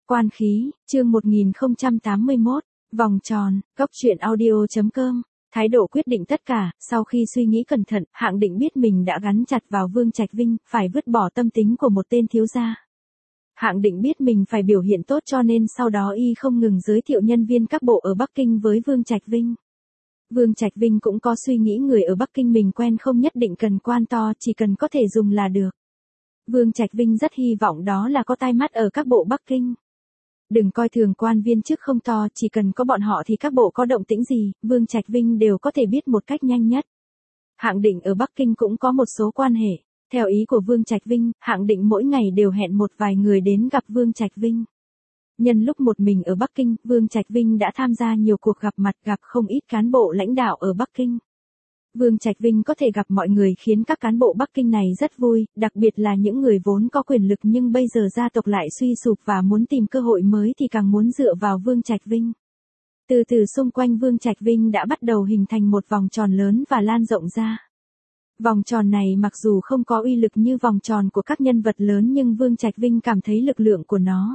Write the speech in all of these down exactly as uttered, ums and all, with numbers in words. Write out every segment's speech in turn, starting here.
Quan khí, chương một nghìn không trăm tám mươi mốt, vòng tròn, góc truyện audio.com. Thái độ quyết định tất cả, sau khi suy nghĩ cẩn thận, Hạng Định biết mình đã gắn chặt vào Vương Trạch Vinh, phải vứt bỏ tâm tính của một tên thiếu gia. Hạng Định biết mình phải biểu hiện tốt cho nên sau đó y không ngừng giới thiệu nhân viên các bộ ở Bắc Kinh với Vương Trạch Vinh. Vương Trạch Vinh cũng có suy nghĩ người ở Bắc Kinh mình quen không nhất định cần quan to, chỉ cần có thể dùng là được. Vương Trạch Vinh rất hy vọng đó là có tai mắt ở các bộ Bắc Kinh. Đừng coi thường quan viên chức không to, chỉ cần có bọn họ thì các bộ có động tĩnh gì, Vương Trạch Vinh đều có thể biết một cách nhanh nhất. Hạng Định ở Bắc Kinh cũng có một số quan hệ. Theo ý của Vương Trạch Vinh, Hạng Định mỗi ngày đều hẹn một vài người đến gặp Vương Trạch Vinh. Nhân lúc một mình ở Bắc Kinh, Vương Trạch Vinh đã tham gia nhiều cuộc gặp mặt, gặp không ít cán bộ lãnh đạo ở Bắc Kinh. Vương Trạch Vinh có thể gặp mọi người khiến các cán bộ Bắc Kinh này rất vui, đặc biệt là những người vốn có quyền lực nhưng bây giờ gia tộc lại suy sụp và muốn tìm cơ hội mới thì càng muốn dựa vào Vương Trạch Vinh. Từ từ xung quanh Vương Trạch Vinh đã bắt đầu hình thành một vòng tròn lớn và lan rộng ra. Vòng tròn này mặc dù không có uy lực như vòng tròn của các nhân vật lớn nhưng Vương Trạch Vinh cảm thấy lực lượng của nó.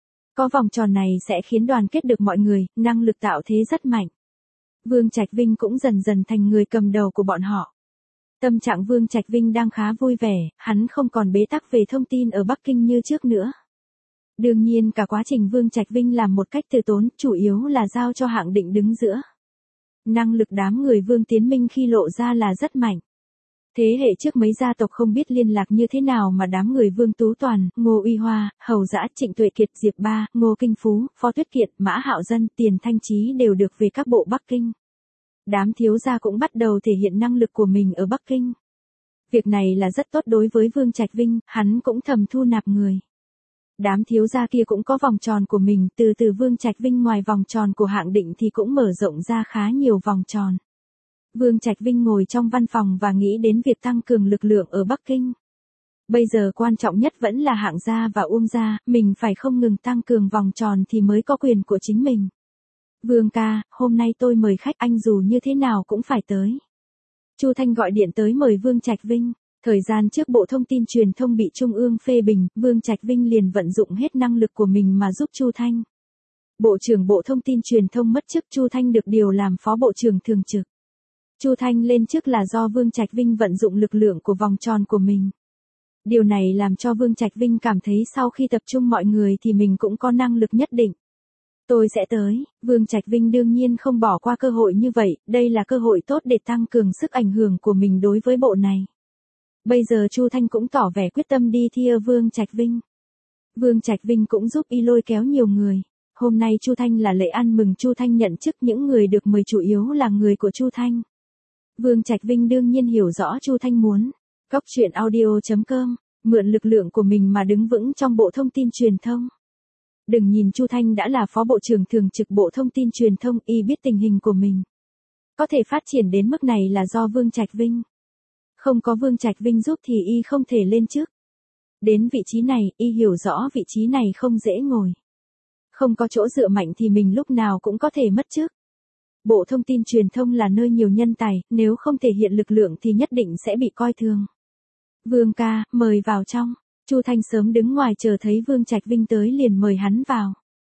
Có vòng tròn này sẽ khiến đoàn kết được mọi người, năng lực tạo thế rất mạnh. Vương Trạch Vinh cũng dần dần thành người cầm đầu của bọn họ. Tâm trạng Vương Trạch Vinh đang khá vui vẻ, hắn không còn bế tắc về thông tin ở Bắc Kinh như trước nữa. Đương nhiên cả quá trình Vương Trạch Vinh làm một cách từ tốn, chủ yếu là giao cho Hạng Định đứng giữa. Năng lực đám người Vương Tiến Minh khi lộ ra là rất mạnh. Thế hệ trước mấy gia tộc không biết liên lạc như thế nào mà đám người Vương Tú Toàn, Ngô Uy Hoa, Hầu Dã, Trịnh Tuệ Kiệt, Diệp Ba, Ngô Kinh Phú, Phó Tuyết Kiệt, Mã Hạo Dân, Tiền Thanh Chí đều được về các bộ Bắc Kinh. Đám thiếu gia cũng bắt đầu thể hiện năng lực của mình ở Bắc Kinh. Việc này là rất tốt đối với Vương Trạch Vinh, hắn cũng thầm thu nạp người. Đám thiếu gia kia cũng có vòng tròn của mình, từ từ Vương Trạch Vinh ngoài vòng tròn của Hạng Định thì cũng mở rộng ra khá nhiều vòng tròn. Vương Trạch Vinh ngồi trong văn phòng và nghĩ đến việc tăng cường lực lượng ở Bắc Kinh. Bây giờ quan trọng nhất vẫn là Hạng gia và Uông gia, mình phải không ngừng tăng cường vòng tròn thì mới có quyền của chính mình. Vương ca, hôm nay tôi mời khách, anh dù như thế nào cũng phải tới. Chu Thanh gọi điện tới mời Vương Trạch Vinh. Thời gian trước Bộ Thông tin Truyền thông bị Trung ương phê bình, Vương Trạch Vinh liền vận dụng hết năng lực của mình mà giúp Chu Thanh. Bộ trưởng Bộ Thông tin Truyền thông mất chức, Chu Thanh được điều làm Phó Bộ trưởng thường trực. Chu Thanh lên chức là do Vương Trạch Vinh vận dụng lực lượng của vòng tròn của mình. Điều này làm cho Vương Trạch Vinh cảm thấy sau khi tập trung mọi người thì mình cũng có năng lực nhất định. Tôi sẽ tới, Vương Trạch Vinh đương nhiên không bỏ qua cơ hội như vậy, đây là cơ hội tốt để tăng cường sức ảnh hưởng của mình đối với bộ này. Bây giờ Chu Thanh cũng tỏ vẻ quyết tâm đi thia Vương Trạch Vinh. Vương Trạch Vinh cũng giúp y lôi kéo nhiều người. Hôm nay Chu Thanh là lễ ăn mừng Chu Thanh nhận chức, những người được mời chủ yếu là người của Chu Thanh. Vương Trạch Vinh đương nhiên hiểu rõ Chu Thanh muốn. Góc truyện audio.com, mượn lực lượng của mình mà đứng vững trong Bộ Thông tin Truyền thông. Đừng nhìn Chu Thanh đã là Phó Bộ trưởng thường trực Bộ Thông tin Truyền thông, y biết tình hình của mình. Có thể phát triển đến mức này là do Vương Trạch Vinh. Không có Vương Trạch Vinh giúp thì y không thể lên chức. Đến vị trí này, y hiểu rõ vị trí này không dễ ngồi. Không có chỗ dựa mạnh thì mình lúc nào cũng có thể mất chức. Bộ Thông tin Truyền thông là nơi nhiều nhân tài, nếu không thể hiện lực lượng thì nhất định sẽ bị coi thường. Vương ca, mời vào trong. Chu Thanh sớm đứng ngoài chờ thấy Vương Trạch Vinh tới liền mời hắn vào.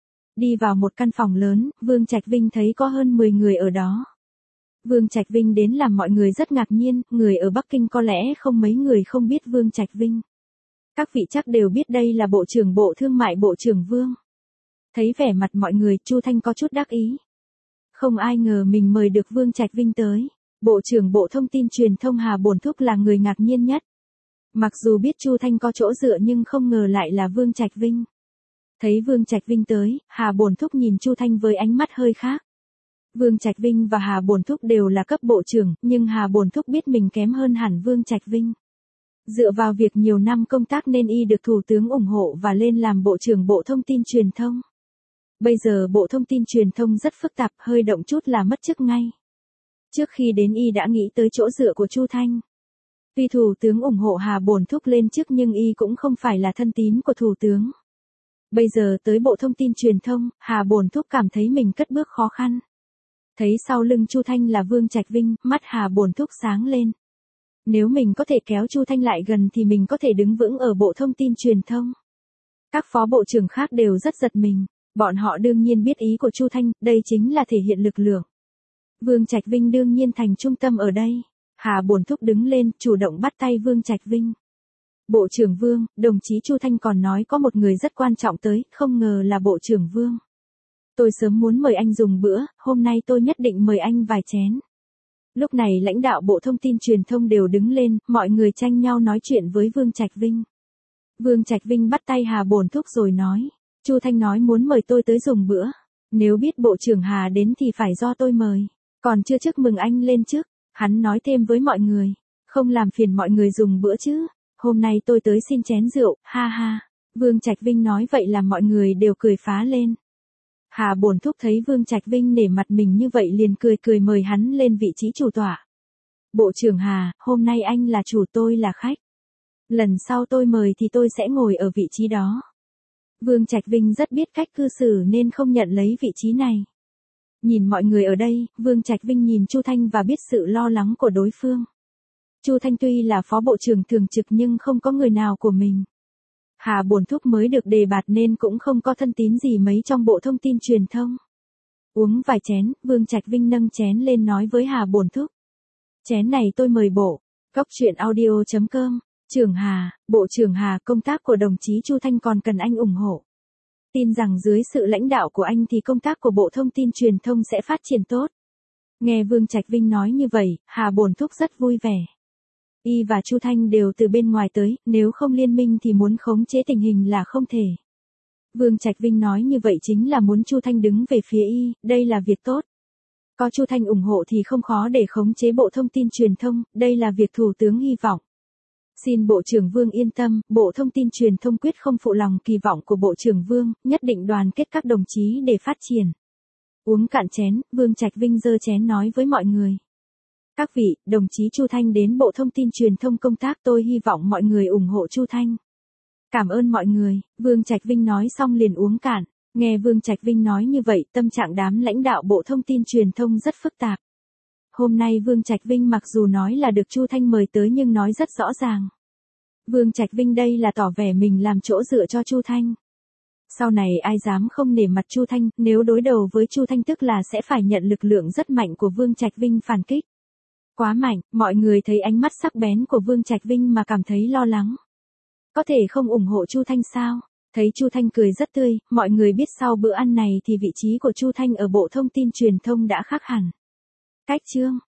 Đi vào một căn phòng lớn, Vương Trạch Vinh thấy có hơn mười người ở đó. Vương Trạch Vinh đến làm mọi người rất ngạc nhiên, người ở Bắc Kinh có lẽ không mấy người không biết Vương Trạch Vinh. Các vị chắc đều biết đây là Bộ trưởng Bộ Thương mại Bộ trưởng Vương. Thấy vẻ mặt mọi người, Chu Thanh có chút đắc ý. Không ai ngờ mình mời được Vương Trạch Vinh tới. Bộ trưởng Bộ Thông tin Truyền thông Hà Bổn Thúc là người ngạc nhiên nhất. Mặc dù biết Chu Thanh có chỗ dựa nhưng không ngờ lại là Vương Trạch Vinh. Thấy Vương Trạch Vinh tới, Hà Bổn Thúc nhìn Chu Thanh với ánh mắt hơi khác. Vương Trạch Vinh và Hà Bổn Thúc đều là cấp bộ trưởng, nhưng Hà Bổn Thúc biết mình kém hơn hẳn Vương Trạch Vinh. Dựa vào việc nhiều năm công tác nên y được Thủ tướng ủng hộ và lên làm Bộ trưởng Bộ Thông tin Truyền thông. Bây giờ Bộ Thông tin Truyền thông rất phức tạp, hơi động chút là mất chức ngay. Trước khi đến y đã nghĩ tới chỗ dựa của Chu Thanh. Tuy Thủ tướng ủng hộ Hà Bổn Thúc lên chức nhưng y cũng không phải là thân tín của Thủ tướng. Bây giờ tới Bộ Thông tin Truyền thông, Hà Bổn Thúc cảm thấy mình cất bước khó khăn. Thấy sau lưng Chu Thanh là Vương Trạch Vinh, mắt Hà Bổn Thúc sáng lên. Nếu mình có thể kéo Chu Thanh lại gần thì mình có thể đứng vững ở Bộ Thông tin Truyền thông. Các phó bộ trưởng khác đều rất giật mình, bọn họ đương nhiên biết ý của Chu Thanh, đây chính là thể hiện lực lượng. Vương Trạch Vinh đương nhiên thành trung tâm ở đây. Hà Bổn Thúc đứng lên, chủ động bắt tay Vương Trạch Vinh. Bộ trưởng Vương, đồng chí Chu Thanh còn nói có một người rất quan trọng tới, không ngờ là Bộ trưởng Vương. Tôi sớm muốn mời anh dùng bữa, hôm nay tôi nhất định mời anh vài chén. Lúc này lãnh đạo Bộ Thông tin Truyền thông đều đứng lên, mọi người tranh nhau nói chuyện với Vương Trạch Vinh. Vương Trạch Vinh bắt tay Hà Bổn Thúc rồi nói, Chu Thanh nói muốn mời tôi tới dùng bữa. Nếu biết Bộ trưởng Hà đến thì phải do tôi mời. Còn chưa chúc mừng anh lên trước. Hắn nói thêm với mọi người, không làm phiền mọi người dùng bữa chứ. Hôm nay tôi tới xin chén rượu, ha ha. Vương Trạch Vinh nói vậy là mọi người đều cười phá lên. Hà Bổn Thúc thấy Vương Trạch Vinh nể mặt mình như vậy liền cười cười mời hắn lên vị trí chủ tọa. Bộ trưởng Hà, hôm nay anh là chủ tôi là khách. Lần sau tôi mời thì tôi sẽ ngồi ở vị trí đó. Vương Trạch Vinh rất biết cách cư xử nên không nhận lấy vị trí này. Nhìn mọi người ở đây, Vương Trạch Vinh nhìn Chu Thanh và biết sự lo lắng của đối phương. Chu Thanh tuy là phó bộ trưởng thường trực nhưng không có người nào của mình. Hà Bổn Thúc mới được đề bạt nên cũng không có thân tín gì mấy trong Bộ Thông tin Truyền thông. Uống vài chén, Vương Trạch Vinh nâng chén lên nói với Hà Bổn Thúc. Chén này tôi mời bộ. Góc truyện audio chấm com. Trưởng Hà, Bộ trưởng Hà, công tác của đồng chí Chu Thanh còn cần anh ủng hộ. Tin rằng dưới sự lãnh đạo của anh thì công tác của Bộ Thông tin Truyền thông sẽ phát triển tốt. Nghe Vương Trạch Vinh nói như vậy, Hà Bổn Thúc rất vui vẻ. Y và Chu Thanh đều từ bên ngoài tới, nếu không liên minh thì muốn khống chế tình hình là không thể. Vương Trạch Vinh nói như vậy chính là muốn Chu Thanh đứng về phía Y, đây là việc tốt. Có Chu Thanh ủng hộ thì không khó để khống chế Bộ Thông tin Truyền thông, đây là việc Thủ tướng hy vọng. Xin Bộ trưởng Vương yên tâm, Bộ Thông tin Truyền thông quyết không phụ lòng kỳ vọng của Bộ trưởng Vương, nhất định đoàn kết các đồng chí để phát triển. Uống cạn chén, Vương Trạch Vinh giơ chén nói với mọi người. Các vị, đồng chí Chu Thanh đến Bộ Thông tin Truyền thông công tác, tôi hy vọng mọi người ủng hộ Chu Thanh. Cảm ơn mọi người, Vương Trạch Vinh nói xong liền uống cạn. Nghe Vương Trạch Vinh nói như vậy, tâm trạng đám lãnh đạo Bộ Thông tin Truyền thông rất phức tạp. Hôm nay Vương Trạch Vinh mặc dù nói là được Chu Thanh mời tới nhưng nói rất rõ ràng. Vương Trạch Vinh đây là tỏ vẻ mình làm chỗ dựa cho Chu Thanh. Sau này ai dám không nể mặt Chu Thanh, nếu đối đầu với Chu Thanh tức là sẽ phải nhận lực lượng rất mạnh của Vương Trạch Vinh phản kích. Quá mạnh, mọi người thấy ánh mắt sắc bén của Vương Trạch Vinh mà cảm thấy lo lắng. Có thể không ủng hộ Chu Thanh sao? Thấy Chu Thanh cười rất tươi, mọi người biết sau bữa ăn này thì vị trí của Chu Thanh ở Bộ Thông tin Truyền thông đã khác hẳn. Cách chương